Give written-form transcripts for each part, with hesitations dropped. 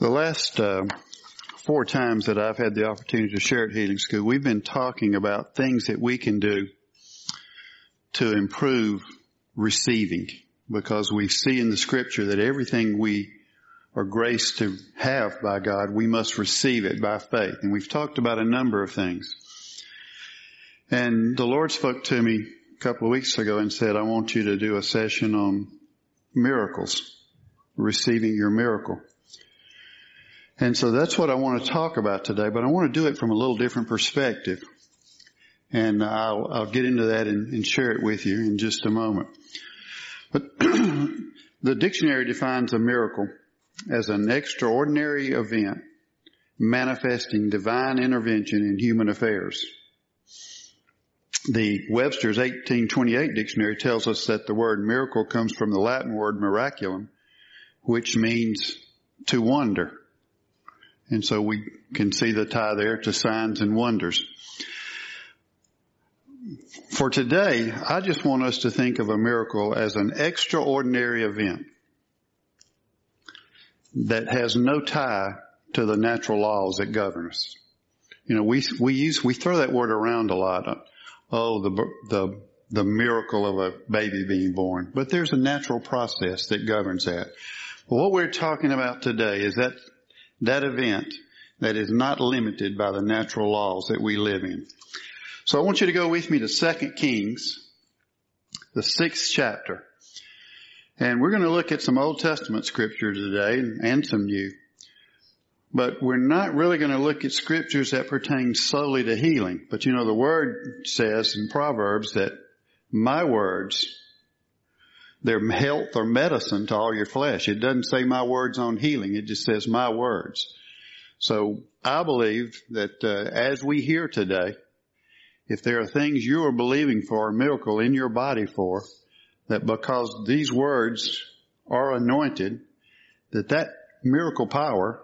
The last 4 times that I've had the opportunity to share at Healing School, we've been talking about things that we can do to improve receiving, because we see in the Scripture that everything we are graced to have by God, we must receive it by faith. And we've talked about a number of things. And the Lord spoke to me a couple of weeks ago and said, I want you to do a session on miracles, receiving your miracle. And so that's what I want to talk about today, but I want to do it from a little different perspective. And I'll get into that and share it with you in just a moment. But the dictionary defines a miracle as an extraordinary event manifesting divine intervention in human affairs. The Webster's 1828 dictionary tells us that the word miracle comes from the Latin word miraculum, which means to wonder. And so we can see the tie there to signs and wonders. For today, I just want us to think of a miracle as an extraordinary event that has no tie to the natural laws that govern us. You know, we throw that word around a lot. Oh, the miracle of a baby being born. But there's a natural process that governs that. Well, what we're talking about today is that event that is not limited by the natural laws that we live in. So I want you to go with me to 2 Kings, the 6th chapter. And we're going to look at some Old Testament scripture today and some new. But we're not really going to look at scriptures that pertain solely to healing. But you know, the word says in Proverbs that my words, they're health or medicine to all your flesh. It doesn't say my words on healing. It just says my words. So I believe that as we hear today, if there are things you are believing for a miracle in your body for, that because these words are anointed, that miracle power,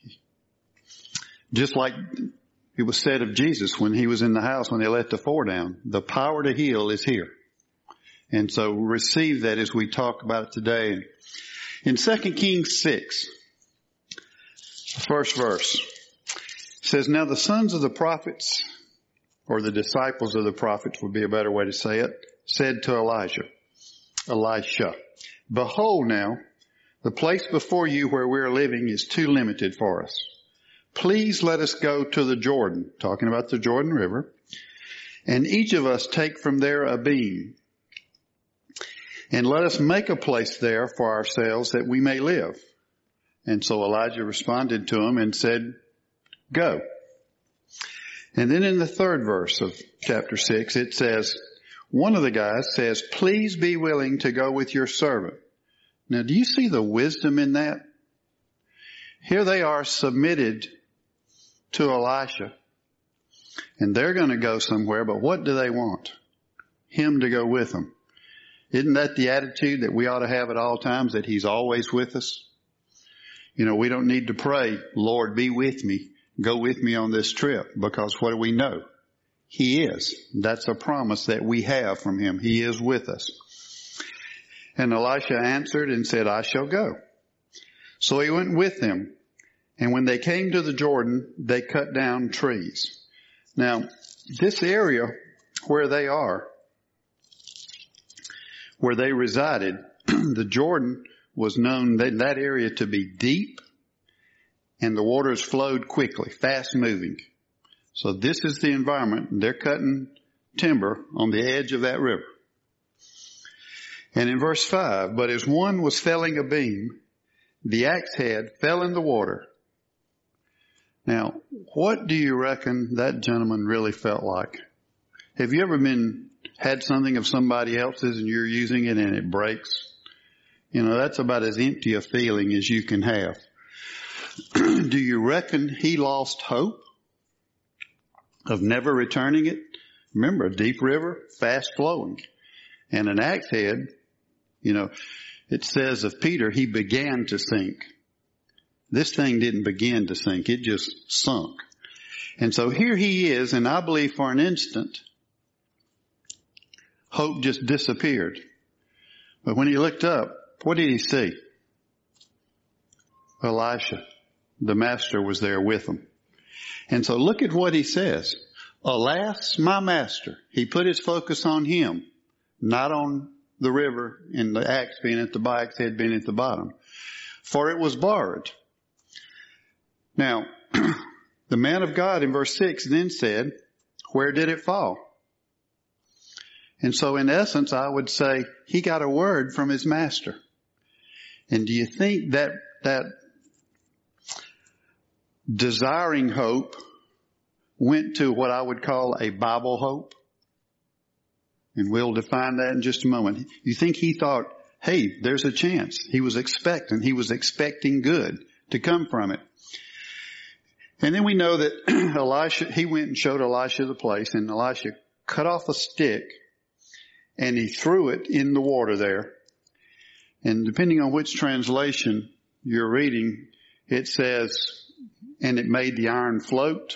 just like it was said of Jesus when he was in the house when they let the 4 down, the power to heal is here. And so receive that as we talk about it today. In 2 Kings 6, the first verse, it says, Now the sons of the prophets, or the disciples of the prophets would be a better way to say it, said to Elisha, Behold now, the place before you where we are living is too limited for us. Please let us go to the Jordan, talking about the Jordan River, and each of us take from there a beam, and let us make a place there for ourselves that we may live. And so Elijah responded to him and said, Go. And then in the 3rd verse of chapter 6, it says, one of the guys says, Please be willing to go with your servant. Now, do you see the wisdom in that? Here they are submitted to Elisha, and they're going to go somewhere, but what do they want? Him to go with them. Isn't that the attitude that we ought to have at all times, that he's always with us? You know, we don't need to pray, Lord, be with me, go with me on this trip, because what do we know? He is. That's a promise that we have from him. He is with us. And Elisha answered and said, I shall go. So he went with them. And when they came to the Jordan, they cut down trees. Now, this area where they are, where they resided, the Jordan was known, that area, to be deep, and the waters flowed quickly, fast moving. So this is the environment. They're cutting timber on the edge of that river. And in verse 5, But as one was felling a beam, the axe head fell in the water. Now, what do you reckon that gentleman really felt like? Have you ever had something of somebody else's and you're using it and it breaks? You know, that's about as empty a feeling as you can have. Do you reckon he lost hope of never returning it? Remember, a deep river, fast flowing. And an axe head, you know, it says of Peter, he began to sink. This thing didn't begin to sink. It just sunk. And so here he is, and I believe for an instant, hope just disappeared. But when he looked up, what did he see? Elisha. the master was there with them. And so look at what he says. Alas, my master. He put his focus on him, not on the river and the axe being at the axe head being at the bottom. For it was borrowed. Now, the man of God in verse 6 then said, where did it fall? And so in essence, I would say he got a word from his master. And do you think that desiring hope went to what I would call a Bible hope? And we'll define that in just a moment. You think he thought, hey, there's a chance. He was expecting good to come from it. And then we know that he went and showed Elisha the place, and Elisha cut off a stick and he threw it in the water there. And depending on which translation you're reading, it says, and it made the iron float.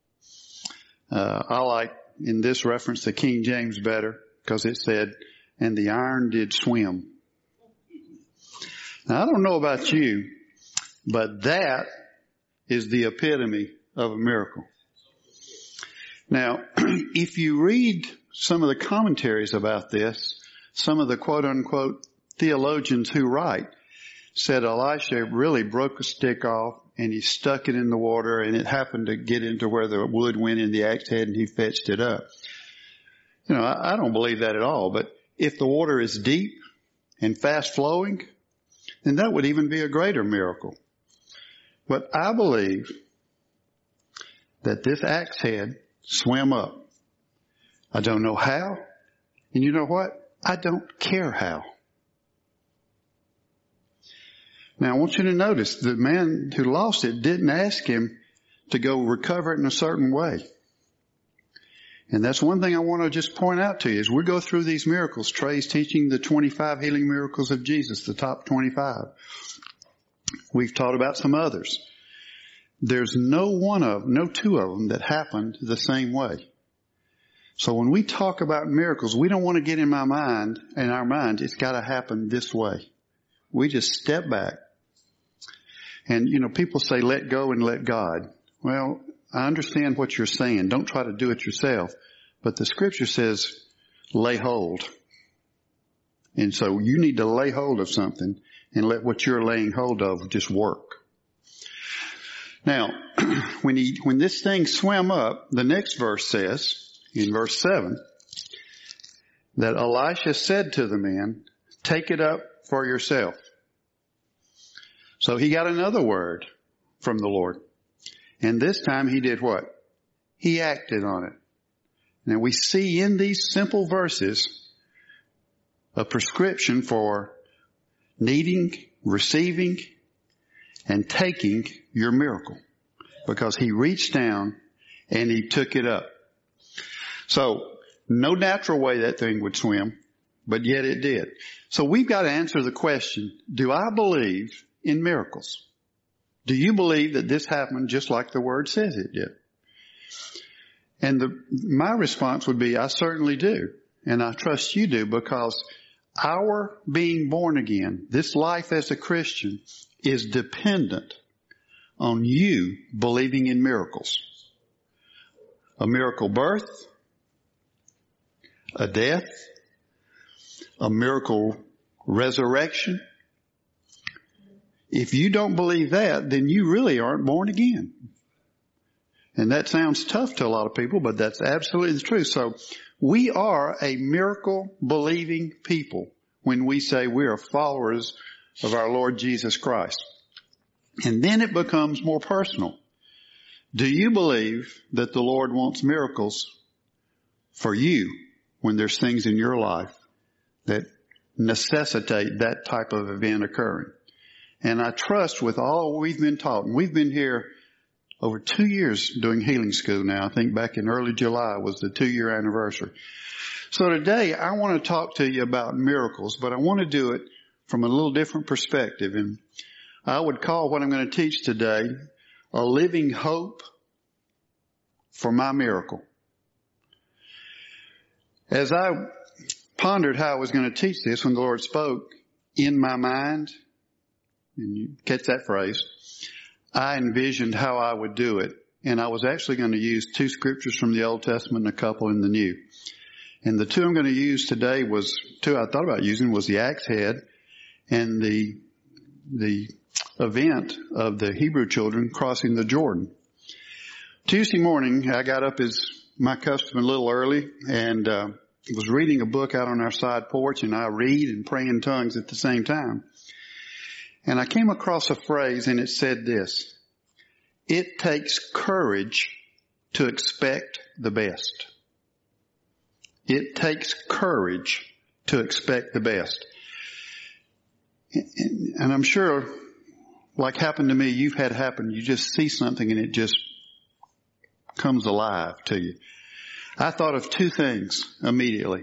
I like in this reference the King James better because it said, and the iron did swim. Now I don't know about you, but that is the epitome of a miracle. Now, if you read some of the commentaries about this, some of the quote unquote theologians who write said Elisha really broke a stick off and he stuck it in the water and it happened to get into where the wood went in the axe head and he fetched it up. You know, I don't believe that at all, but if the water is deep and fast flowing, then that would even be a greater miracle. But I believe that this axe head swam up. I don't know how. And you know what? I don't care how. Now I want you to notice the man who lost it didn't ask him to go recover it in a certain way. And that's one thing I want to just point out to you as we go through these miracles. Trey's teaching the 25 healing miracles of Jesus, the top 25. We've taught about some others. There's no two of them that happened the same way. So when we talk about miracles, we don't want to get in our mind, it's got to happen this way. We just step back. And, you know, people say, let go and let God. Well, I understand what you're saying. Don't try to do it yourself. But the scripture says, lay hold. And so you need to lay hold of something and let what you're laying hold of just work. Now, when this thing swam up, the next verse says, in verse 7, that Elisha said to the man, take it up for yourself. So he got another word from the Lord. And this time he did what? He acted on it. Now we see in these simple verses a prescription for needing, receiving, and taking your miracle. Because he reached down and he took it up. So, no natural way that thing would swim, but yet it did. So we've got to answer the question, do I believe in miracles? Do you believe that this happened just like the Word says it did? And my response would be, I certainly do. And I trust you do, because our being born again, this life as a Christian, is dependent on you believing in miracles. A miracle birth, a death, a miracle resurrection. If you don't believe that, then you really aren't born again. And that sounds tough to a lot of people, but that's absolutely the truth. So we are a miracle believing people when we say we are followers of our Lord Jesus Christ. And then it becomes more personal. Do you believe that the Lord wants miracles for you when there's things in your life that necessitate that type of event occurring? And I trust with all we've been taught, and we've been here over 2 years doing healing school now. I think back in early July was the 2-year anniversary. So today I want to talk to you about miracles, but I want to do it from a little different perspective. And I would call what I'm going to teach today a living hope for my miracle. As I pondered how I was going to teach this when the Lord spoke in my mind, and you catch that phrase, I envisioned how I would do it. And I was actually going to use 2 scriptures from the Old Testament and a couple in the New. And the 2 I'm going to use today was 2 I thought about using was the axe head and the event of the Hebrew children crossing the Jordan. Tuesday morning, I got up as my custom a little early and was reading a book out on our side porch, and I read and pray in tongues at the same time. And I came across a phrase, and it said this: it takes courage to expect the best. It takes courage to expect the best. And I'm sure, like happened to me, you've had happen, you just see something and it just comes alive to you. I thought of 2 things immediately.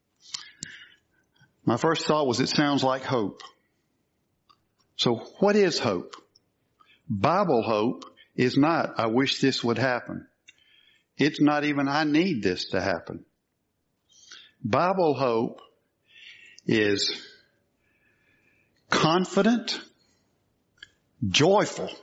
My first thought was, it sounds like hope. So what is hope? Bible hope is not, I wish this would happen. It's not even, I need this to happen. Bible hope is confident, joyful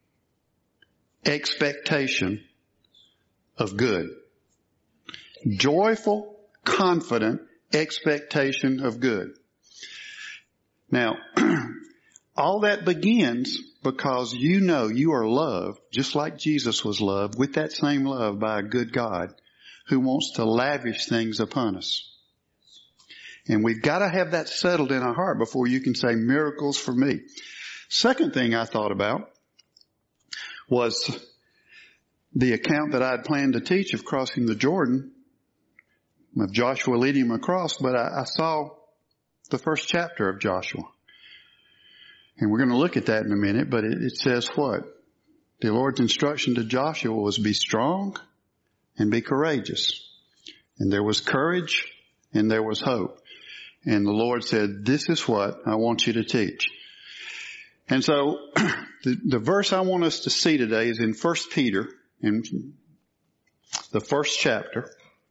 expectation of good. Joyful, confident expectation of good. Now, all that begins because you know you are loved, just like Jesus was loved, with that same love by a good God who wants to lavish things upon us. And we've got to have that settled in our heart before you can say miracles for me. Second thing I thought about was the account that I had planned to teach of crossing the Jordan, of Joshua leading them across, but I saw the first chapter of Joshua. And we're going to look at that in a minute, but it says what? The Lord's instruction to Joshua was be strong and be courageous. And there was courage and there was hope. And the Lord said, this is what I want you to teach. And so the verse I want us to see today is in 1 Peter, in the first chapter.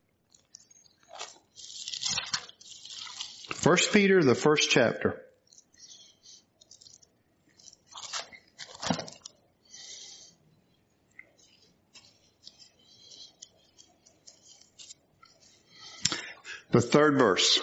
1 Peter, the first chapter. The 3rd verse.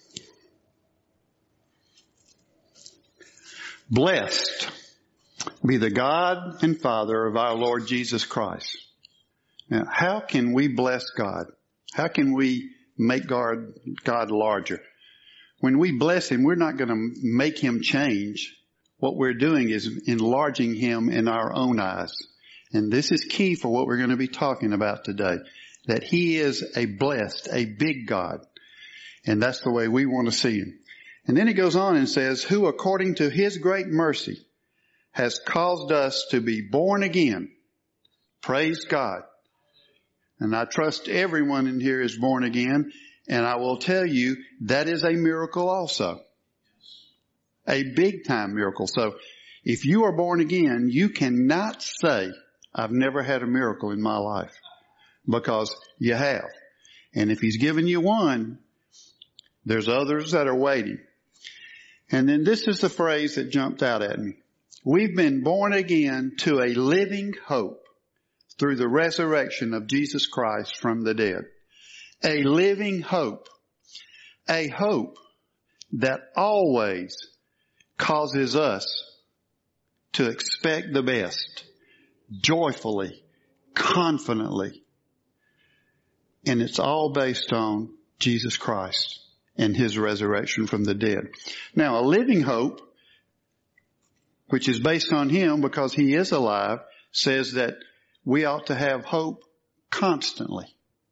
Blessed be the God and Father of our Lord Jesus Christ. Now, how can we bless God? How can we make God larger? When we bless Him, we're not going to make Him change. What we're doing is enlarging Him in our own eyes. And this is key for what we're going to be talking about today. That He is a blessed, a big God. And that's the way we want to see Him. And then it goes on and says, who according to His great mercy has caused us to be born again. Praise God. And I trust everyone in here is born again. And I will tell you, that is a miracle also. A big time miracle. So if you are born again, you cannot say, I've never had a miracle in my life. Because you have. And if He's given you one, there's others that are waiting. And then this is the phrase that jumped out at me. We've been born again to a living hope through the resurrection of Jesus Christ from the dead. A living hope. A hope that always causes us to expect the best, joyfully, confidently. And it's all based on Jesus Christ and His resurrection from the dead. Now, a living hope, which is based on Him because He is alive, says that we ought to have hope constantly.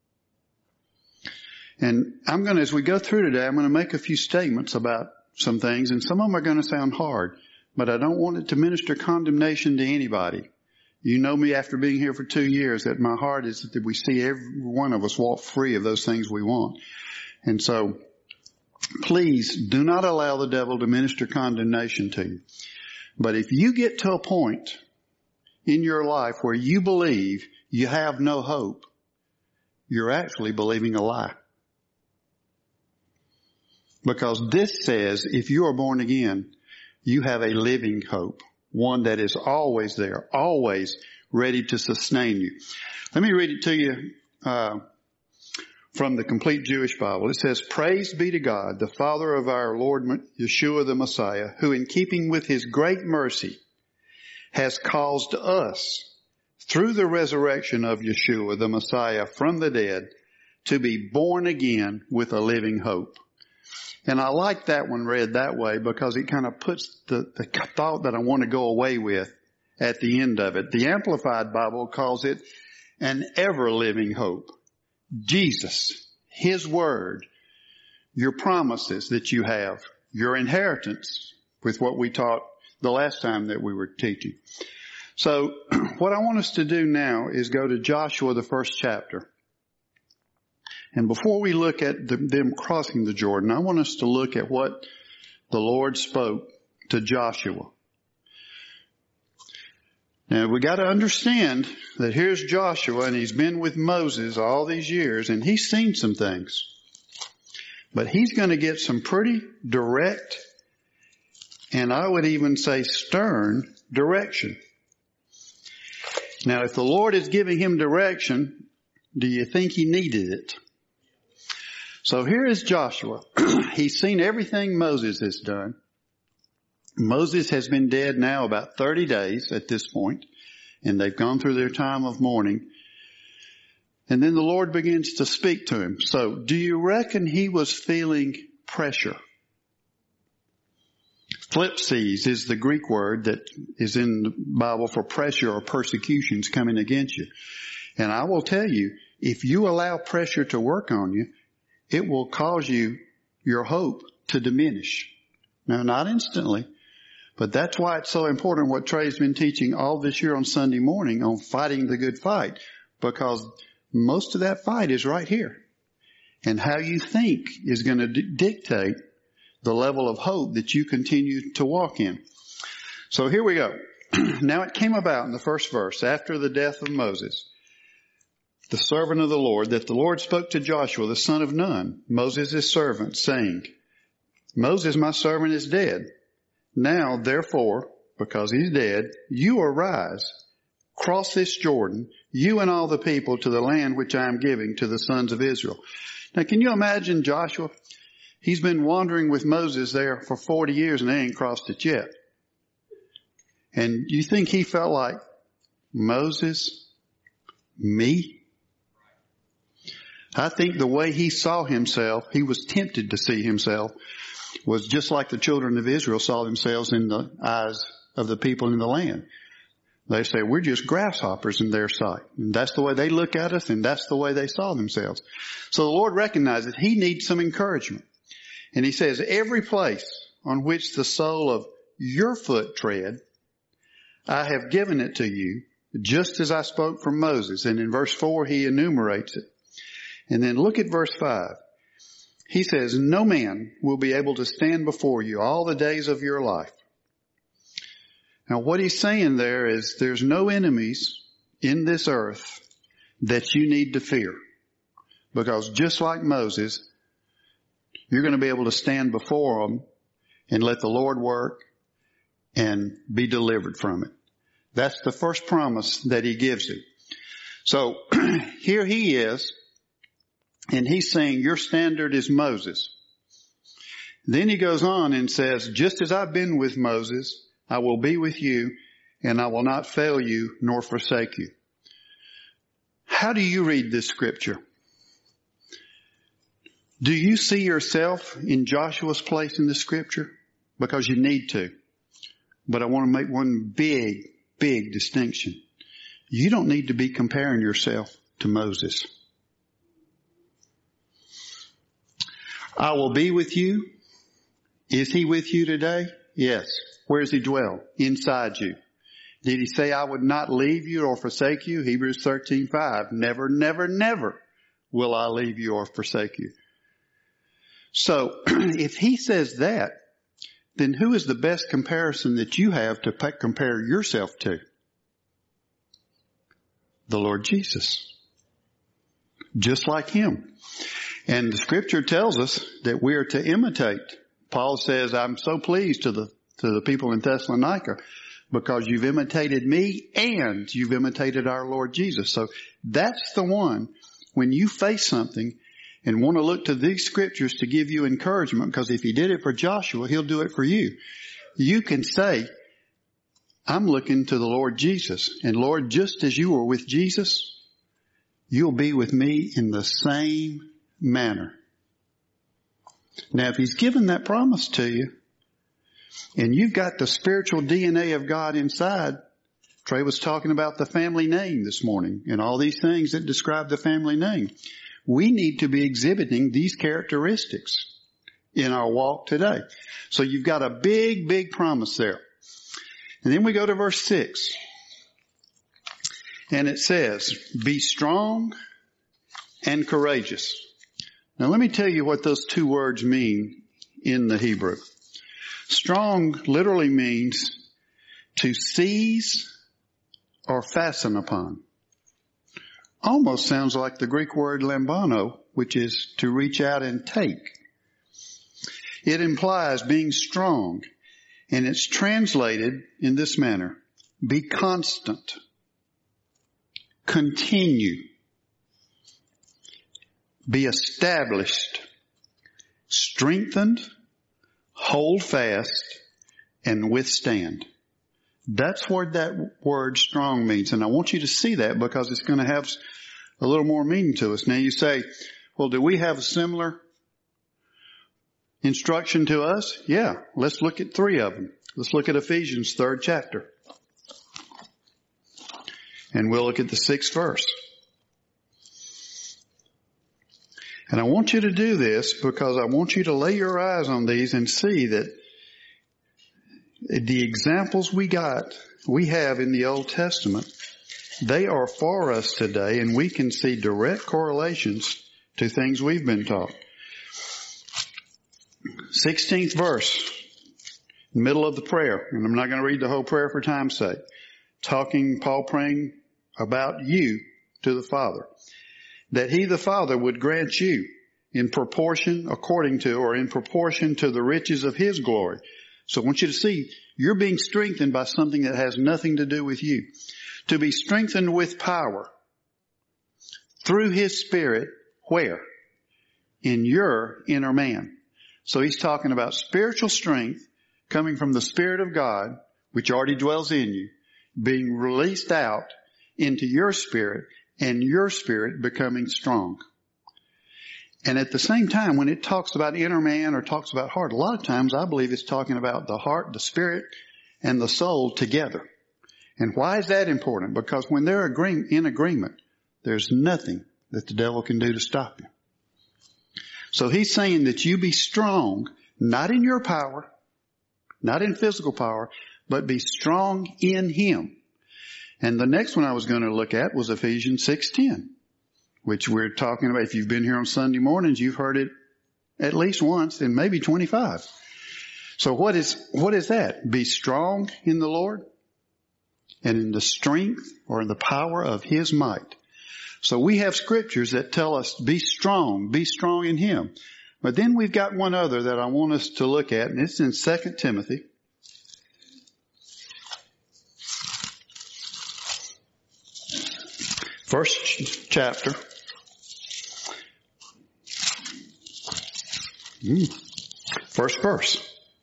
And as we go through today, I'm going to make a few statements about some things, and some of them are going to sound hard, but I don't want it to minister condemnation to anybody. You know me after being here for 2 years that my heart is that we see every one of us walk free of those things we want. And so, please do not allow the devil to minister condemnation to you. But if you get to a point in your life where you believe you have no hope, you're actually believing a lie. Because this says if you are born again, you have a living hope. one that is always there, always ready to sustain you. Let me read it to you from the Complete Jewish Bible. It says, "Praise be to God, the Father of our Lord Yeshua the Messiah, who in keeping with his great mercy has caused us, through the resurrection of Yeshua the Messiah from the dead, to be born again with a living hope." And I like that one read that way because it kind of puts the thought that I want to go away with at the end of it. The Amplified Bible calls it an ever-living hope. Jesus, his word, your promises that you have, your inheritance with what we taught the last time that we were teaching. So what I want us to do now is go to Joshua, the 1st chapter. And before we look at them crossing the Jordan, I want us to look at what the Lord spoke to Joshua. Now we got to understand that here's Joshua, and he's been with Moses all these years, and he's seen some things. But he's going to get some pretty direct, and I would even say stern direction. Now if the Lord is giving him direction, do you think he needed it? So here is Joshua. He's seen everything Moses has done. Moses has been dead now about 30 days at this point, and they've gone through their time of mourning. And then the Lord begins to speak to him. So do you reckon he was feeling pressure? Thlipses is the Greek word that is in the Bible for pressure or persecutions coming against you. And I will tell you, if you allow pressure to work on you, it will cause your hope to diminish. Now, not instantly, but that's why it's so important what Trey's been teaching all this year on Sunday morning on fighting the good fight, because most of that fight is right here. And how you think is going to dictate the level of hope that you continue to walk in. So here we go. Now it came about in the first verse, after the death of Moses, the servant of the Lord, that the Lord spoke to Joshua, the son of Nun, Moses' servant, saying, "Moses, my servant, is dead. Now, therefore, because he's dead, you arise, cross this Jordan, you and all the people, to the land which I am giving to the sons of Israel." Now, can you imagine Joshua? He's been wandering with Moses there for 40 years and they ain't crossed it yet. And you think he felt like, Moses, me? I think the way he saw himself, he was tempted to see himself, was just like the children of Israel saw themselves in the eyes of the people in the land. They say, we're just grasshoppers in their sight. And that's the way they look at us, and that's the way they saw themselves. So the Lord recognizes he needs some encouragement. And he says, every place on which the sole of your foot tread, I have given it to you, just as I spoke from Moses. And in verse 4, he enumerates it. And then look at verse 5. He says, no man will be able to stand before you all the days of your life. Now what he's saying there is there's no enemies in this earth that you need to fear. Because just like Moses, you're going to be able to stand before them and let the Lord work and be delivered from it. That's the first promise that he gives you. So here he is. And he's saying, your standard is Moses. Then he goes on and says, just as I've been with Moses, I will be with you, and I will not fail you nor forsake you. How do you read this scripture? Do you see yourself in Joshua's place in the scripture? Because you need to. But I want to make one big distinction. You don't need to be comparing yourself to Moses. I will be with you. Is he with you today? Yes. Where does he dwell? Inside you. Did he say, I would not leave you or forsake you? Hebrews 13:5. Never, never, never will I leave you or forsake you. So if he says that, then who is the best comparison that you have to compare yourself to? The Lord Jesus. Just like him. And the scripture tells us that we are to imitate. Paul says, I'm so pleased to the people in Thessalonica because you've imitated me and you've imitated our Lord Jesus. So that's the one when you face something and want to look to these scriptures to give you encouragement, because if he did it for Joshua, he'll do it for you. You can say, I'm looking to the Lord Jesus. And Lord, just as you were with Jesus, you'll be with me in the same manner. Now, if he's given that promise to you, and you've got the spiritual DNA of God inside, Trey was talking about the family name this morning and all these things that describe the family name. We need to be exhibiting these characteristics in our walk today. So you've got a big, big promise there. And then we go to verse 6. And it says, be strong and courageous. Now let me tell you what those two words mean in the Hebrew. Strong literally means to seize or fasten upon. Almost sounds like the Greek word lambano, which is to reach out and take. It implies being strong, and it's translated in this manner: be constant, continue, be established, strengthened, hold fast, and withstand. That's what that word strong means. And I want you to see that because it's going to have a little more meaning to us. Now you say, well, do we have a similar instruction to us? Yeah. Let's look at 3 of them. Let's look at Ephesians 3rd chapter. And we'll look at the 6th verse. And I want you to do this because I want you to lay your eyes on these and see that the examples we have in the Old Testament, they are for us today, and we can see direct correlations to things we've been taught. 16th verse, middle of the prayer, and I'm not going to read the whole prayer for time's sake. Paul praying about you to the Father, that he, the Father, would grant you in proportion to the riches of his glory. So I want you to see, you're being strengthened by something that has nothing to do with you. To be strengthened with power through his Spirit, where? In your inner man. So he's talking about spiritual strength coming from the Spirit of God, which already dwells in you, being released out into your spirit, and your spirit becoming strong. And at the same time, when it talks about inner man or talks about heart, a lot of times I believe it's talking about the heart, the spirit, and the soul together. And why is that important? Because when they're in agreement, there's nothing that the devil can do to stop you. So he's saying that you be strong, not in your power, not in physical power, but be strong in him. And the next one I was going to look at was Ephesians 6:10. Which we're talking about. If you've been here on Sunday mornings, you've heard it at least once and maybe 25. So what is that? Be strong in the Lord and in the strength or in the power of his might. So we have scriptures that tell us be strong in him. But then we've got one other that I want us to look at, and it's in 2 Timothy. First chapter. First verse.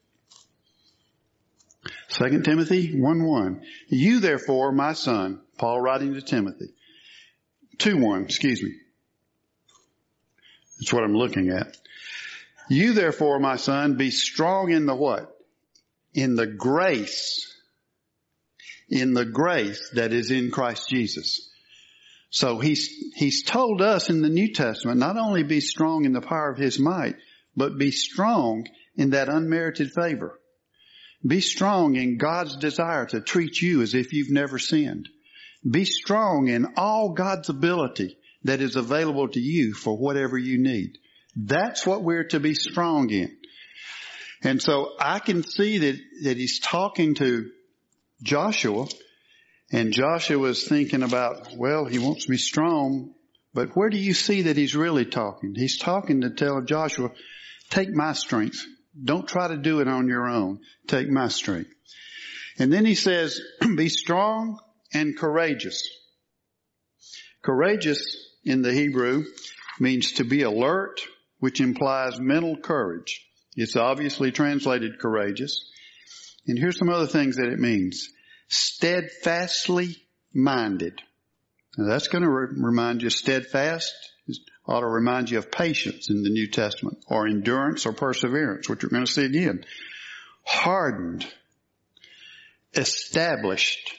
2 Timothy 1:1. You therefore, my son, Paul writing to Timothy. 2:1, excuse me. That's what I'm looking at. You therefore, my son, be strong in the what? In the grace. In the grace that is in Christ Jesus. So he's told us in the New Testament, not only be strong in the power of his might, but be strong in that unmerited favor. Be strong in God's desire to treat you as if you've never sinned. Be strong in all God's ability that is available to you for whatever you need. That's what we're to be strong in. And so I can see that he's talking to Joshua, and Joshua was thinking about, well, he wants to be strong, but where do you see that he's really talking? He's talking to tell Joshua, take my strength. Don't try to do it on your own. Take my strength. And then he says, be strong and courageous. Courageous in the Hebrew means to be alert, which implies mental courage. It's obviously translated courageous. And here's some other things that it means. Steadfastly minded. Now that's going to remind you, steadfast ought to remind you of patience in the New Testament, or endurance or perseverance, which we're going to see again. Hardened. Established.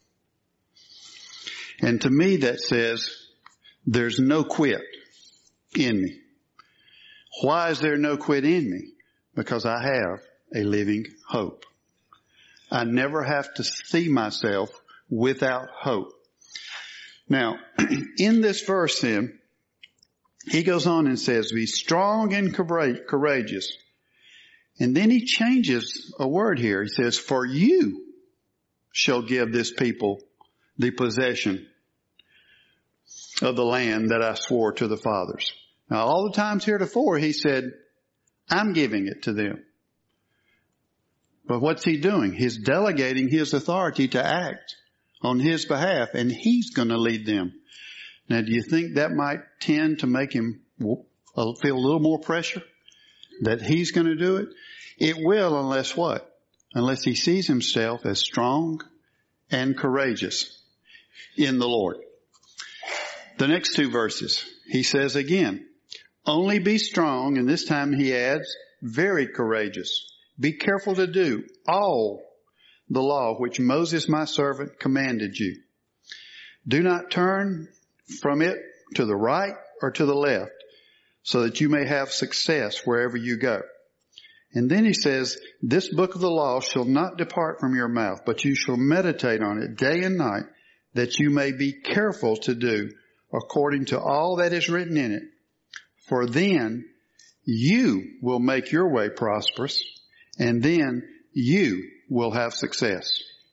And to me that says, there's no quit in me. Why is there no quit in me? Because I have a living hope. I never have to see myself without hope. Now, in this verse then, he goes on and says, be strong and courageous. And then he changes a word here. He says, for you shall give this people the possession of the land that I swore to the fathers. Now, all the times heretofore, he said, I'm giving it to them. But what's he doing? He's delegating his authority to act on his behalf, and he's going to lead them. Now, do you think that might tend to make him feel a little more pressure that he's going to do it? It will, unless what? Unless he sees himself as strong and courageous in the Lord. The next two verses, he says again, only be strong, and this time he adds, very courageous. Be careful to do all the law which Moses my servant commanded you. Do not turn from it to the right or to the left, so that you may have success wherever you go. And then he says, this book of the law shall not depart from your mouth, but you shall meditate on it day and night, that you may be careful to do according to all that is written in it. For then you will make your way prosperous, and then you will have success.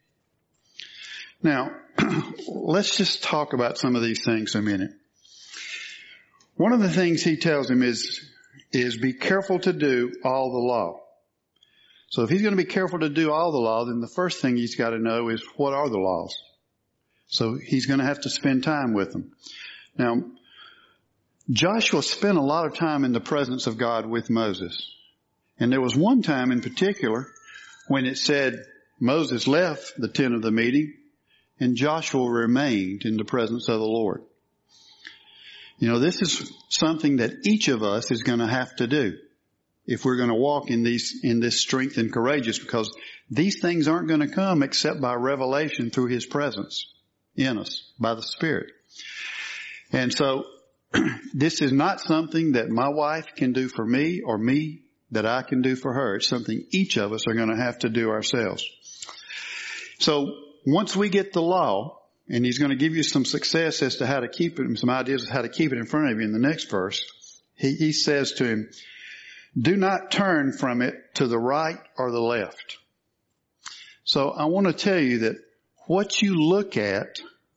Now, let's just talk about some of these things a minute. One of the things he tells him is be careful to do all the law. So if he's going to be careful to do all the law, then the first thing he's got to know is what are the laws. So he's going to have to spend time with them. Now, Joshua spent a lot of time in the presence of God with Moses. And there was one time in particular when it said Moses left the tent of the meeting and Joshua remained in the presence of the Lord. You know, this is something that each of us is going to have to do if we're going to walk in this strength and courageous, because these things aren't going to come except by revelation through his presence in us by the Spirit. And so this is not something that my wife can do for me or me that I can do for her. It's something each of us are going to have to do ourselves. So once we get the law, and he's going to give you some success as to how to keep it, and some ideas of how to keep it in front of you in the next verse, he says to him, do not turn from it to the right or the left. So I want to tell you that what you look at,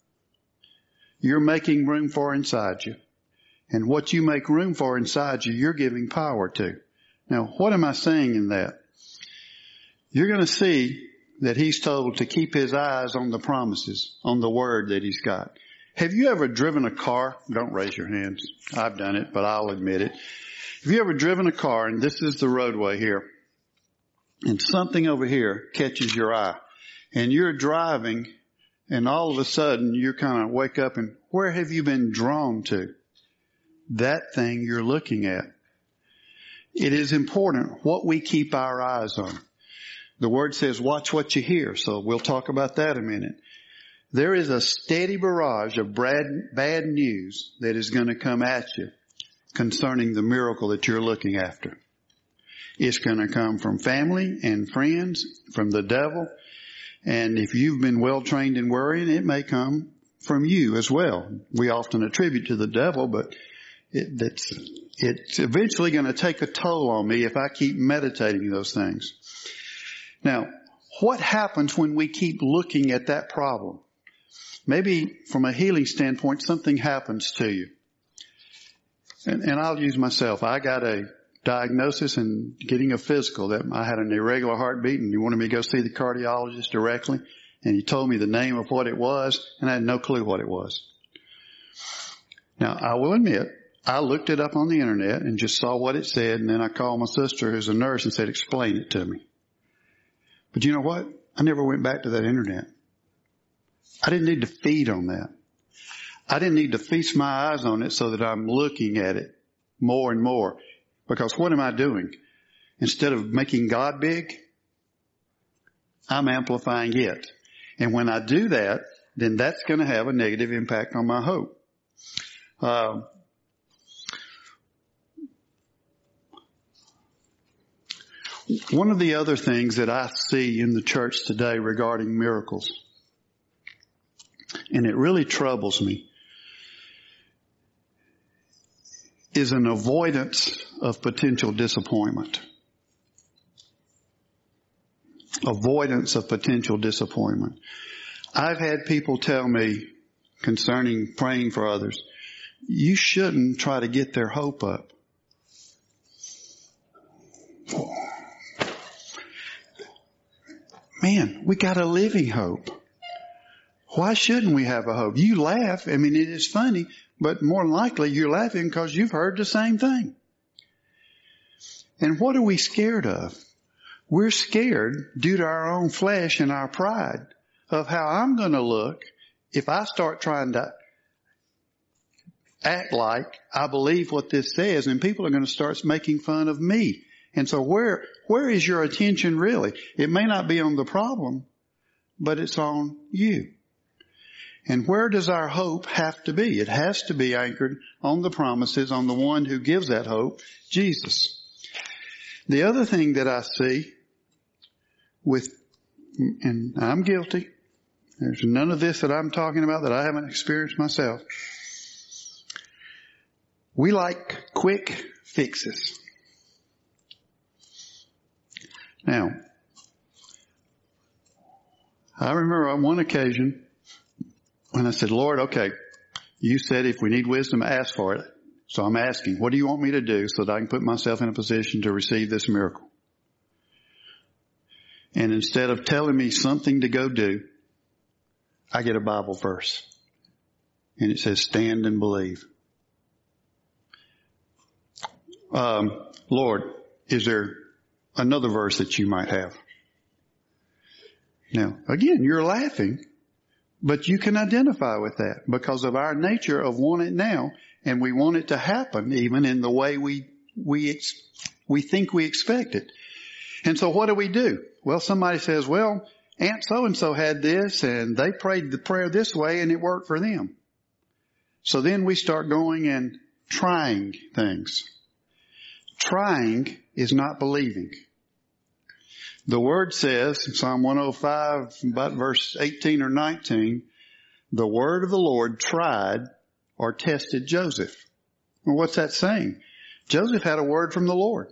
you're making room for inside you. And what you make room for inside you, you're giving power to. Now, what am I saying in that? You're going to see that he's told to keep his eyes on the promises, on the word that he's got. Have you ever driven a car? Don't raise your hands. I've done it, but I'll admit it. Have you ever driven a car, and this is the roadway here, and something over here catches your eye, and you're driving, and all of a sudden you kind of wake up, and where have you been drawn to? That thing you're looking at. It is important what we keep our eyes on. The word says, watch what you hear, so we'll talk about that in a minute. There is a steady barrage of bad news that is going to come at you concerning the miracle that you're looking after. It's going to come from family and friends, from the devil, and if you've been well trained in worrying, it may come from you as well. We often attribute to the devil, but it's eventually going to take a toll on me if I keep meditating those things. Now, what happens when we keep looking at that problem? Maybe from a healing standpoint, something happens to you. And I'll use myself. I got a diagnosis and getting a physical that I had an irregular heartbeat, and he wanted me to go see the cardiologist directly. And he told me the name of what it was, and I had no clue what it was. Now, I will admit, I looked it up on the internet and just saw what it said, and then I called my sister who's a nurse and said, explain it to me. But you know what? I never went back to that internet. I didn't need to feed on that. I didn't need to feast my eyes on it so that I'm looking at it more and more. Because what am I doing? Instead of making God big, I'm amplifying it. And when I do that, then that's going to have a negative impact on my hope. One of the other things that I see in the church today regarding miracles, and it really troubles me, is an avoidance of potential disappointment. Avoidance of potential disappointment. I've had people tell me concerning praying for others, you shouldn't try to get their hope up. Man, we got a living hope. Why shouldn't we have a hope? You laugh. I mean, it is funny, but more than likely you're laughing because you've heard the same thing. And what are we scared of? We're scared due to our own flesh and our pride of how I'm going to look if I start trying to act like I believe what this says, and people are going to start making fun of me. And so where is your attention really? It may not be on the problem, but it's on you. And where does our hope have to be? It has to be anchored on the promises, on the one who gives that hope, Jesus. The other thing that I see and I'm guilty. There's none of this that I'm talking about that I haven't experienced myself. We like quick fixes. Now, I remember on one occasion when I said, Lord, okay, you said if we need wisdom, ask for it. So I'm asking, what do you want me to do so that I can put myself in a position to receive this miracle? And instead of telling me something to go do, I get a Bible verse. And it says, stand and believe. Lord, is there another verse that you might have? Now, again, you're laughing, but you can identify with that because of our nature of wanting it now, and we want it to happen even in the way we think we expect it. And so what do? Well, somebody says, well, Aunt so-and-so had this and they prayed the prayer this way and it worked for them. So then we start going and trying things. Trying is not believing. The word says in Psalm 105, about verse 18 or 19, the word of the Lord tried or tested Joseph. Well, what's that saying? Joseph had a word from the Lord.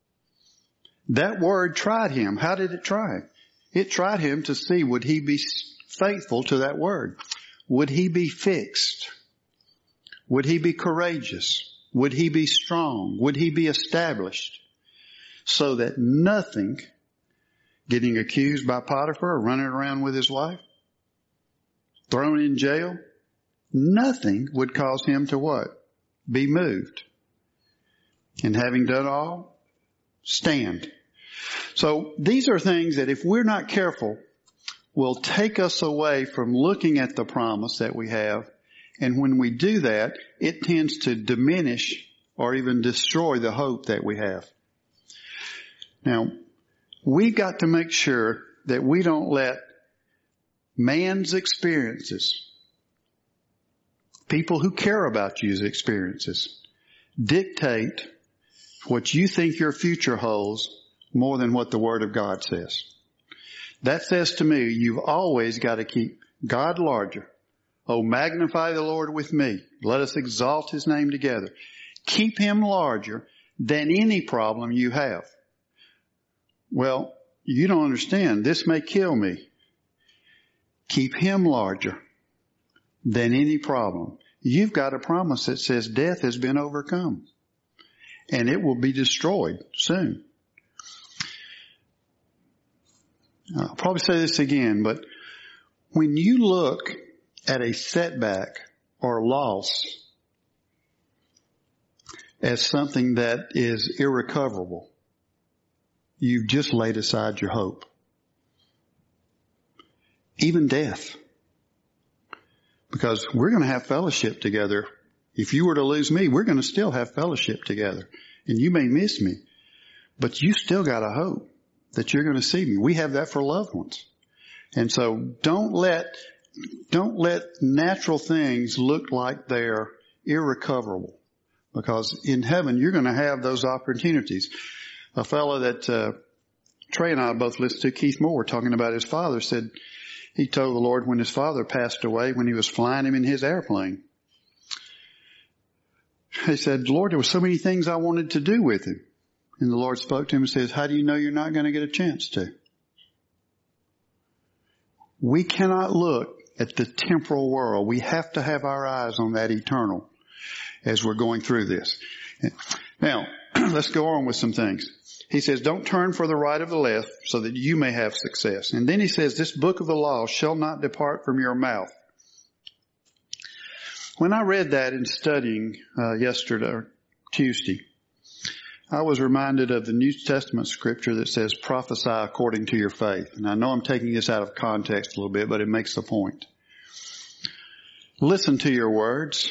That word tried him. How did it try him? It tried him to see, would he be faithful to that word? Would he be fixed? Would he be courageous? Would he be strong? Would he be established? So that nothing, getting accused by Potiphar or running around with his wife, thrown in jail, nothing would cause him to what? Be moved. And having done all, stand. So these are things that if we're not careful will take us away from looking at the promise that we have. And when we do that, it tends to diminish or even destroy the hope that we have. Now, we've got to make sure that we don't let man's experiences, people who care about you's experiences, dictate what you think your future holds more than what the Word of God says. That says to me, you've always got to keep God larger. Oh, magnify the Lord with me. Let us exalt His name together. Keep Him larger than any problem you have. Well, you don't understand. This may kill me. Keep Him larger than any problem. You've got a promise that says death has been overcome. and it will be destroyed soon. I'll probably say this again, but when you look at a setback or loss as something that is irrecoverable, you've just laid aside your hope. Even death. Because we're going to have fellowship together. If you were to lose me, we're going to still have fellowship together. And you may miss me, but you still got a hope that you're going to see me. We have that for loved ones. And so don't let natural things look like they're irrecoverable. Because in heaven, you're going to have those opportunities. A fellow that Trey and I both listened to, Keith Moore, talking about his father, said he told the Lord when his father passed away, when he was flying him in his airplane. He said, Lord, there were so many things I wanted to do with him. And the Lord spoke to him and says, how do you know you're not going to get a chance to? We cannot look at the temporal world. We have to have our eyes on that eternal as we're going through this. Now, let's go on with some things. He says, don't turn for the right or the left so that you may have success. And then he says, this book of the law shall not depart from your mouth. When I read that in studying yesterday or Tuesday, I was reminded of the New Testament scripture that says, prophesy according to your faith. And I know I'm taking this out of context a little bit, but it makes the point. Listen to your words,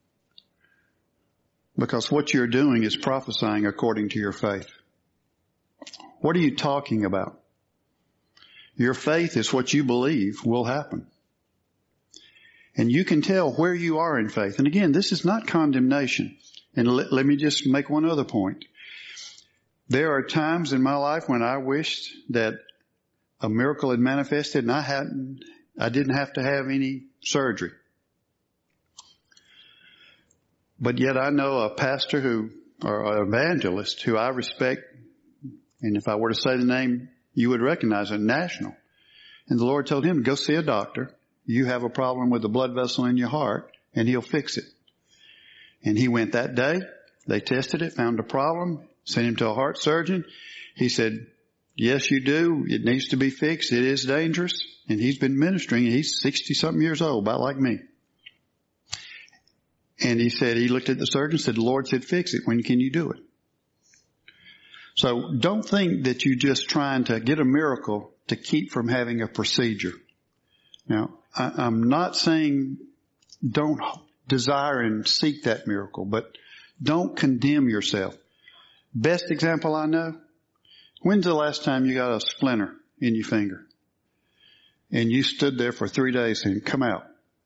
because what you're doing is prophesying according to your faith. What are you talking about? Your faith is what you believe will happen. And you can tell where you are in faith. And again, this is not condemnation. And let me just make one other point. There are times in my life when I wished that a miracle had manifested and I didn't have to have any surgery. But yet I know a pastor or an evangelist who I respect, and if I were to say the name, you would recognize it, National. And the Lord told him, go see a doctor. You have a problem with the blood vessel in your heart, and he'll fix it. And he went that day. They tested it, found a problem, sent him to a heart surgeon. He said, yes, you do. It needs to be fixed. It is dangerous. And he's been ministering. He's 60-something years old, about like me. And he said, he looked at the surgeon, said, the Lord said, fix it. When can you do it? So don't think that you're just trying to get a miracle to keep from having a procedure. Now, I'm not saying don't desire and seek that miracle, but don't condemn yourself. Best example I know, when's the last time you got a splinter in your finger? And you stood there for 3 days saying, come out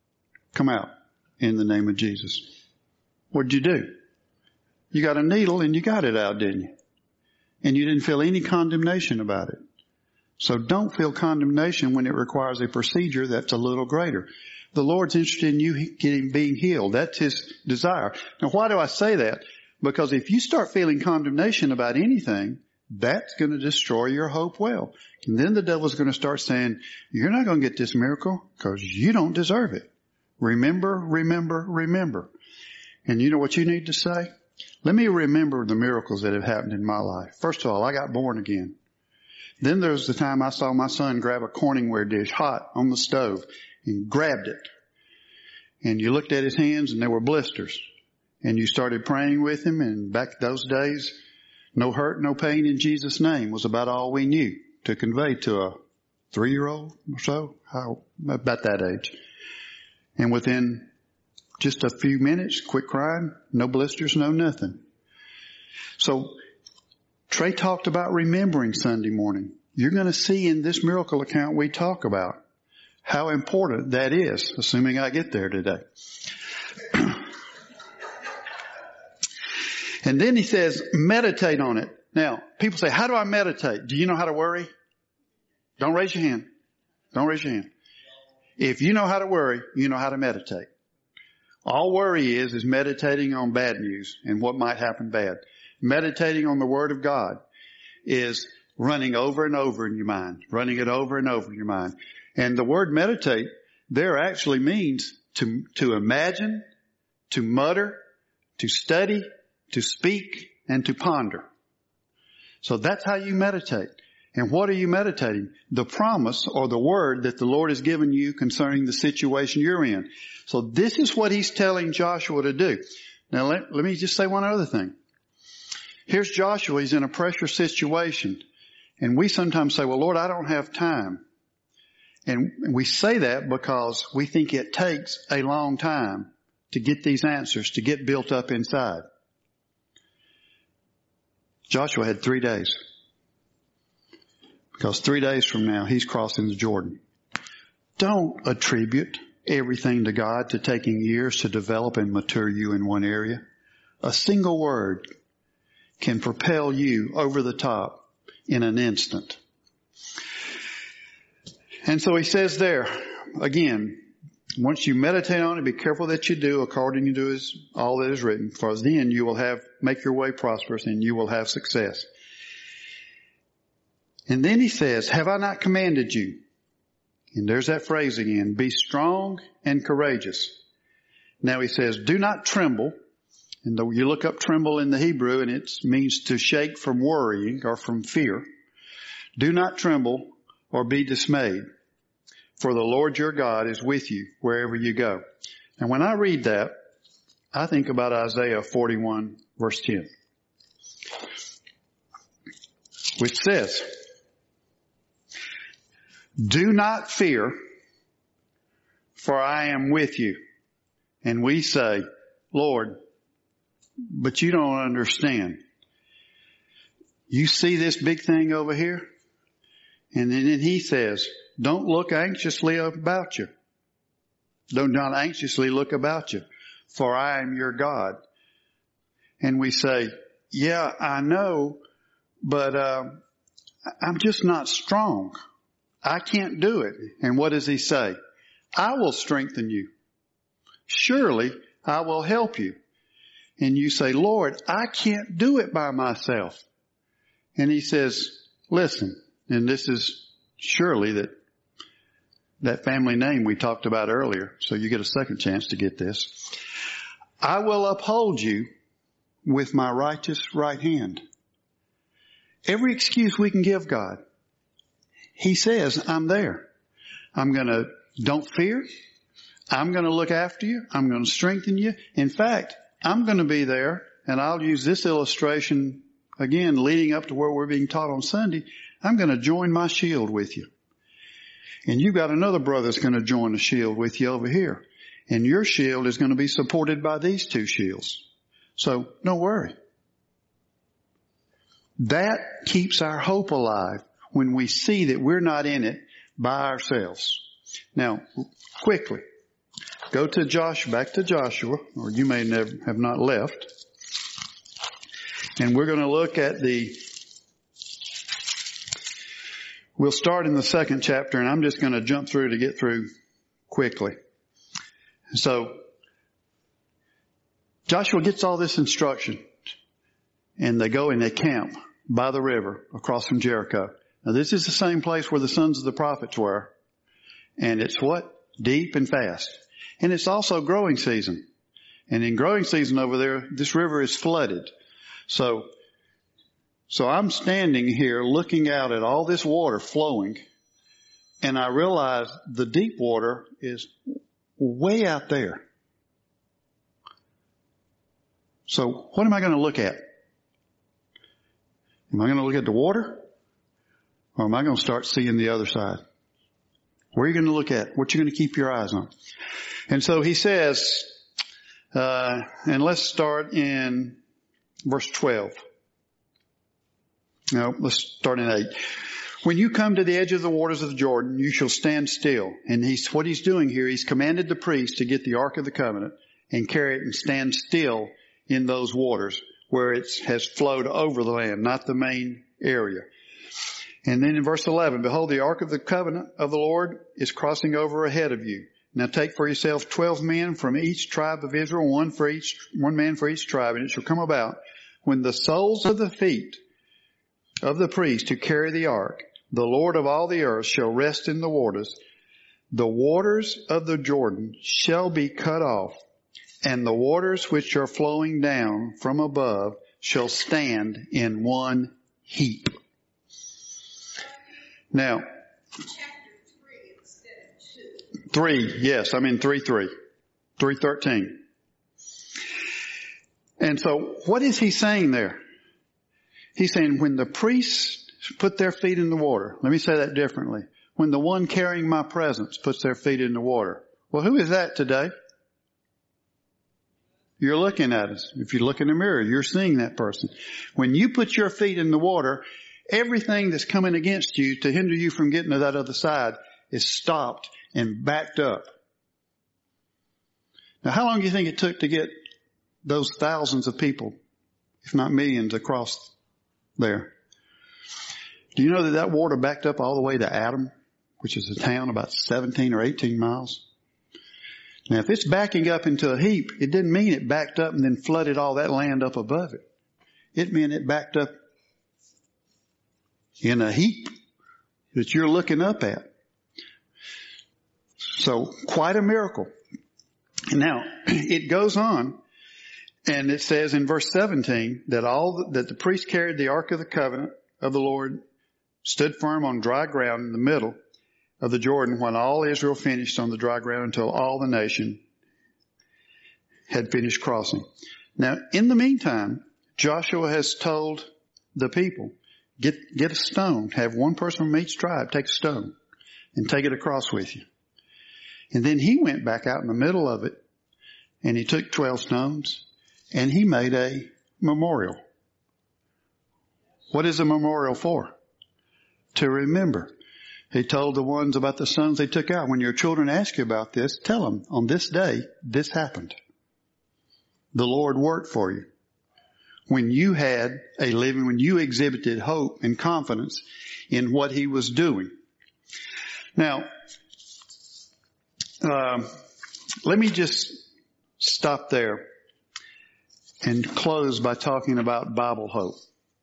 in the name of Jesus. What'd you do? You got a needle and you got it out, didn't you? And you didn't feel any condemnation about it. So don't feel condemnation when it requires a procedure that's a little greater. The Lord's interested in you being healed. That's His desire. Now, why do I say that? Because if you start feeling condemnation about anything, that's going to destroy your hope well. And then the devil's going to start saying, you're not going to get this miracle because you don't deserve it. Remember, remember, remember. And you know what you need to say? Let me remember the miracles that have happened in my life. First of all, I got born again. Then there was the time I saw my son grab a Corningware dish hot on the stove and grabbed it. And you looked at his hands and there were blisters. And you started praying with him, and back those days, no hurt, no pain in Jesus' name was about all we knew to convey to a 3-year-old or so, about that age. And within just a few minutes, quit crying, no blisters, no nothing. So Trey talked about remembering Sunday morning. You're going to see in this miracle account we talk about how important that is, assuming I get there today. And then he says, meditate on it. Now, people say, how do I meditate? Do you know how to worry? Don't raise your hand. Don't raise your hand. If you know how to worry, you know how to meditate. All worry is meditating on bad news and what might happen bad. Meditating on the Word of God is running over and over in your mind, running it over and over in your mind. And the word meditate there actually means to imagine, to mutter, to study, to speak, and to ponder. So that's how you meditate. And what are you meditating? The promise or the word that the Lord has given you concerning the situation you're in. So this is what he's telling Joshua to do. Now let me just say one other thing. Here's Joshua. He's in a pressure situation. And we sometimes say, well, Lord, I don't have time. And we say that because we think it takes a long time to get these answers, to get built up inside. Joshua had 3 days. Because 3 days from now, he's crossing the Jordan. Don't attribute everything to God to taking years to develop and mature you in one area. A single word can propel you over the top in an instant. And so he says there, again, once you meditate on it, be careful that you do according to all that is written, for then you will make your way prosperous and you will have success. And then he says, have I not commanded you? And there's that phrase again, be strong and courageous. Now he says, do not tremble. And you look up tremble in the Hebrew and it means to shake from worrying or from fear. Do not tremble or be dismayed, for the Lord your God is with you wherever you go. And when I read that, I think about Isaiah 41 verse 10, which says, do not fear, for I am with you. And we say, Lord, but you don't understand. You see this big thing over here? And then he says, don't look anxiously about you. Do not anxiously look about you, for I am your God. And we say, yeah, I know, but I'm just not strong. I can't do it. And what does he say? I will strengthen you. Surely I will help you. And you say, Lord, I can't do it by myself. And he says, listen, and this is surely that family name we talked about earlier. So you get a second chance to get this. I will uphold you with my righteous right hand. Every excuse we can give God. He says, I'm there. Don't fear. I'm going to look after you. I'm going to strengthen you. In fact, I'm going to be there, and I'll use this illustration again, leading up to where we're being taught on Sunday. I'm going to join my shield with you. And you've got another brother that's going to join the shield with you over here. And your shield is going to be supported by these two shields. So don't worry. That keeps our hope alive when we see that we're not in it by ourselves. Now, quickly, go to back to Joshua, or you may have not left. And we're going to look at we'll start in the second chapter, and I'm just going to jump through to get through quickly. So, Joshua gets all this instruction, and they go and they camp by the river across from Jericho. Now, this is the same place where the sons of the prophets were. And it's what? Deep and fast. And it's also growing season. And in growing season over there, this river is flooded. So I'm standing here looking out at all this water flowing, and I realize the deep water is way out there. So what am I going to look at? Am I going to look at the water? Or am I going to start seeing the other side? Where are you going to look at? What are you going to keep your eyes on? And so he says, and let's start in verse 12. No, let's start in 8. When you come to the edge of the waters of the Jordan, you shall stand still. And what he's doing here, he's commanded the priest to get the Ark of the Covenant and carry it and stand still in those waters where it has flowed over the land, not the main area. And then in verse 11, behold, the Ark of the Covenant of the Lord is crossing over ahead of you. Now take for yourself 12 men from each tribe of Israel, one man for each tribe. And it shall come about when the soles of the feet of the priest who carry the ark, the Lord of all the earth shall rest in the waters. The waters of the Jordan shall be cut off, and the waters which are flowing down from above shall stand in one heap. Now, Chapter 3 instead of 2. 3, yes, I'm in 3:3. 3:13. And so what is he saying there? He's saying when the priests put their feet in the water, let me say that differently. When the one carrying my presence puts their feet in the water. Well, who is that today? You're looking at us. If you look in the mirror, you're seeing that person. When you put your feet in the water, everything that's coming against you to hinder you from getting to that other side is stopped and backed up. Now, how long do you think it took to get those thousands of people, if not millions, across there? Do you know that water backed up all the way to Adam, which is a town about 17 or 18 miles? Now, if it's backing up into a heap, it didn't mean it backed up and then flooded all that land up above it. It meant it backed up in a heap that you're looking up at. So, quite a miracle. Now, it goes on, and it says in verse 17 that the priest carried the Ark of the Covenant of the Lord, stood firm on dry ground in the middle of the Jordan when all Israel finished on the dry ground until all the nation had finished crossing. Now, in the meantime, Joshua has told the people, get a stone, have one person from each tribe take a stone and take it across with you. And then he went back out in the middle of it and he took 12 stones and he made a memorial. What is a memorial for? To remember. He told the ones about the stones they took out. When your children ask you about this, tell them on this day, this happened. The Lord worked for you. When you had a living, when you exhibited hope and confidence in what he was doing. Now, let me just stop there and close by talking about Bible hope.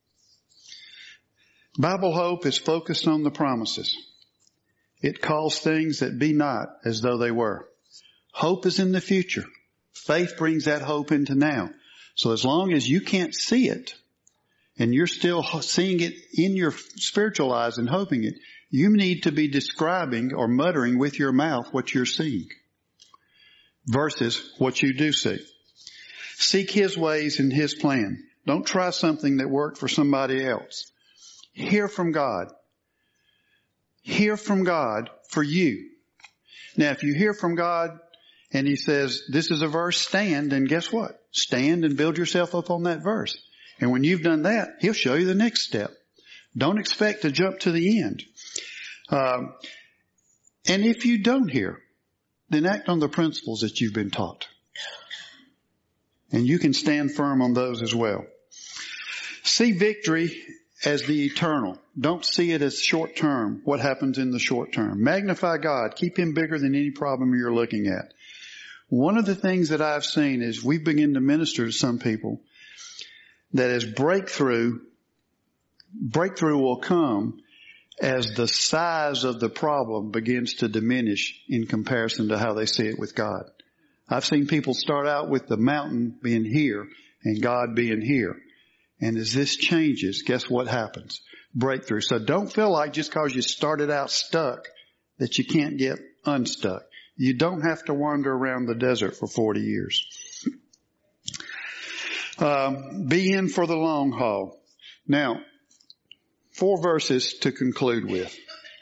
Bible hope is focused on the promises. It calls things that be not as though they were. Hope is in the future. Faith brings that hope into now. So as long as you can't see it, and you're still seeing it in your spiritual eyes and hoping it, you need to be describing or muttering with your mouth what you're seeing versus what you do see. Seek his ways and his plan. Don't try something that worked for somebody else. Hear from God. Hear from God for you. Now, if you hear from God and he says, this is a verse, stand, then guess what? Stand and build yourself up on that verse. And when you've done that, he'll show you the next step. Don't expect to jump to the end. And if you don't hear, then act on the principles that you've been taught. And you can stand firm on those as well. See victory as the eternal. Don't see it as short term, what happens in the short term. Magnify God. Keep him bigger than any problem you're looking at. One of the things that I've seen is we begin to minister to some people that as breakthrough will come as the size of the problem begins to diminish in comparison to how they see it with God. I've seen people start out with the mountain being here and God being here. And as this changes, guess what happens? Breakthrough. So don't feel like just because you started out stuck that you can't get unstuck. You don't have to wander around the desert for 40 years. Be in for the long haul. Now, 4 verses to conclude with.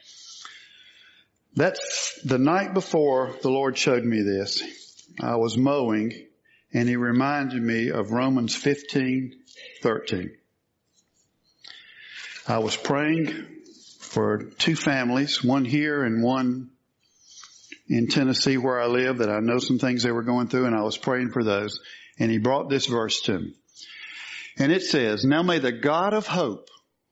That's the night before the Lord showed me this. I was mowing and he reminded me of Romans 15:13. I was praying for 2 families, one here and one in Tennessee where I live, that I know some things they were going through, and I was praying for those. And he brought this verse to me. And it says, now may the God of hope,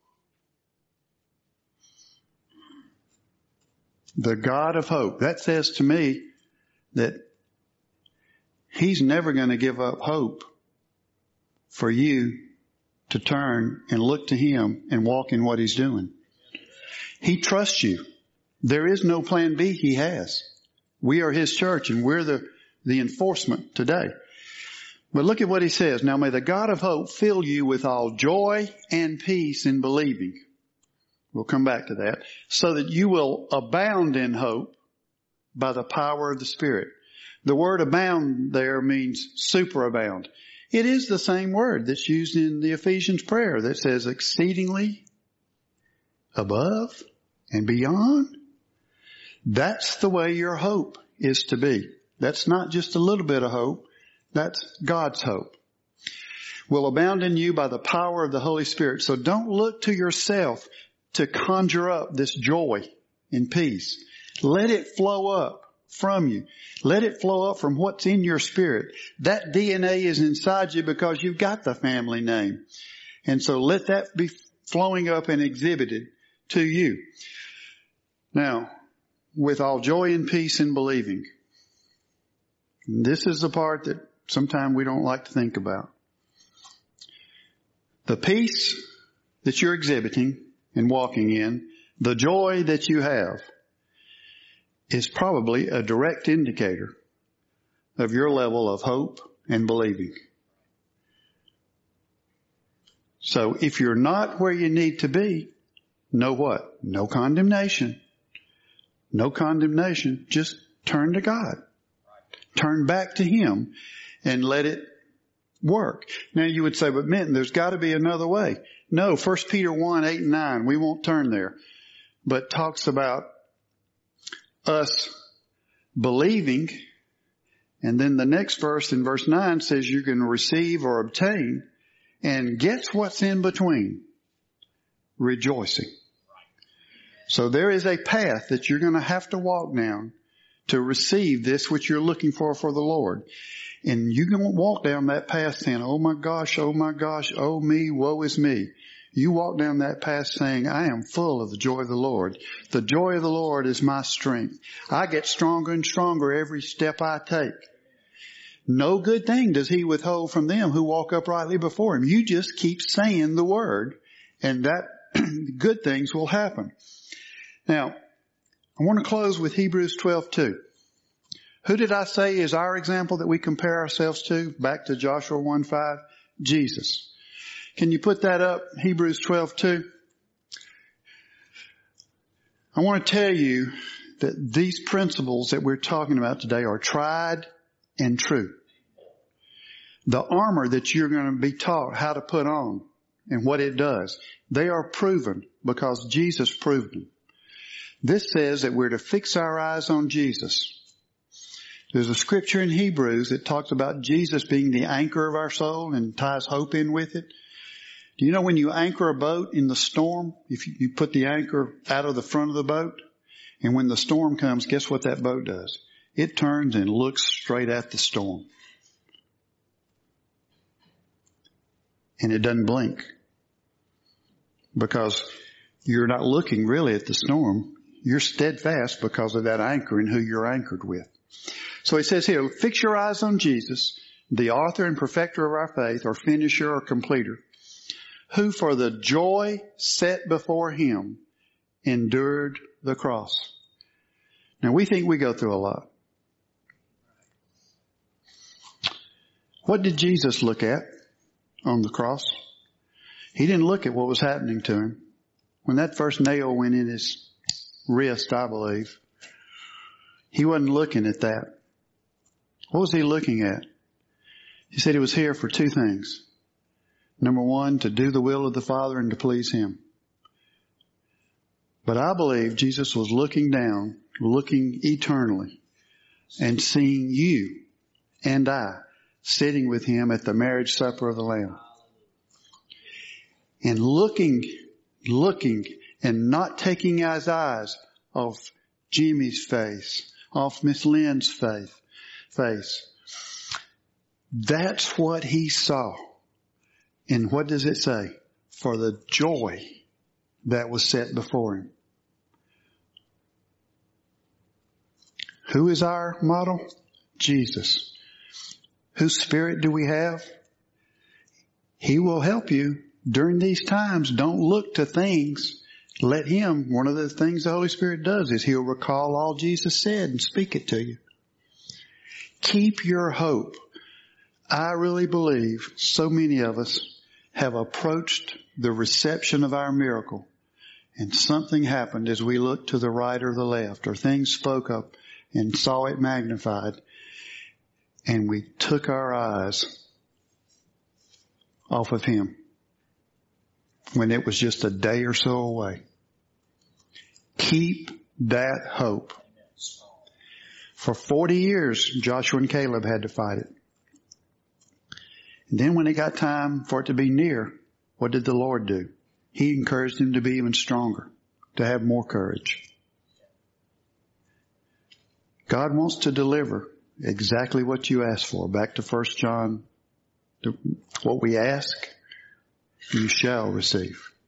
the God of hope, that says to me that he's never going to give up hope for you to turn and look to him and walk in what he's doing. He trusts you. There is no plan B he has. We are his church and we're the enforcement today. But look at what he says. Now may the God of hope fill you with all joy and peace in believing. We'll come back to that. So that you will abound in hope by the power of the Spirit. The word abound there means superabound. It is the same word that's used in the Ephesians prayer that says exceedingly above and beyond. That's the way your hope is to be. That's not just a little bit of hope. That's God's hope. Will abound in you by the power of the Holy Spirit. So don't look to yourself to conjure up this joy and peace. Let it flow up from you. Let it flow up from what's in your spirit. That DNA is inside you because you've got the family name. And so let that be flowing up and exhibited to you. Now, with all joy and peace in believing. This is the part that sometimes we don't like to think about. The peace that you're exhibiting and walking in, the joy that you have, is probably a direct indicator of your level of hope and believing. So if you're not where you need to be, know what? No condemnation. No condemnation. Just turn to God. Turn back to Him and let it work. Now you would say, but Minton, there's got to be another way. No, 1 Peter 1, 8 and 9, we won't turn there, but talks about us believing, and then the next verse in verse 9 says you're going to receive or obtain, and guess what's in between? Rejoicing. So there is a path that you're going to have to walk down to receive this which you're looking for the Lord. And you can walk down that path saying, oh my gosh, oh me, woe is me. You walk down that path saying, I am full of the joy of the Lord. The joy of the Lord is my strength. I get stronger and stronger every step I take. No good thing does He withhold from them who walk uprightly before Him. You just keep saying the word, and that good things will happen. Now, I want to close with Hebrews 12:2. Who did I say is our example that we compare ourselves to? Back to Joshua 1:5. Jesus. Can you put that up? Hebrews 12:2. I want to tell you that these principles that we're talking about today are tried and true. The armor that you're going to be taught how to put on and what it does, they are proven because Jesus proved them. This says that we're to fix our eyes on Jesus. There's a scripture in Hebrews that talks about Jesus being the anchor of our soul and ties hope in with it. Do you know when you anchor a boat in the storm, if you put the anchor out of the front of the boat, and when the storm comes, guess what that boat does? It turns and looks straight at the storm. And it doesn't blink. Because you're not looking really at the storm. You're steadfast because of that anchor and who you're anchored with. So he says here, fix your eyes on Jesus, the author and perfecter of our faith, or finisher or completer, who for the joy set before Him endured the cross. Now we think we go through a lot. What did Jesus look at on the cross? He didn't look at what was happening to Him. When that first nail went in His wrist, I believe, He wasn't looking at that. What was He looking at? He said He was here for two things. Number one, to do the will of the Father and to please Him. But I believe Jesus was looking down, looking eternally, and seeing you and I sitting with Him at the marriage supper of the Lamb. And looking, and not taking His eyes off Jimmy's face, off Miss Lynn's face. That's what He saw. And what does it say? For the joy that was set before Him. Who is our model? Jesus. Whose Spirit do we have? He will help you during these times. Don't look to things. Let Him. One of the things the Holy Spirit does is He'll recall all Jesus said and speak it to you. Keep your hope I really believe so many of us have approached the reception of our miracle, and something happened as we looked to the right or the left, or things spoke up and saw it magnified, and we took our eyes off of Him when it was just a day or so away. Keep that hope. For 40 years, Joshua and Caleb had to fight it. And then when it got time for it to be near, what did the Lord do? He encouraged them to be even stronger, to have more courage. God wants to deliver exactly what you ask for. Back to 1 John, what we ask, you shall receive.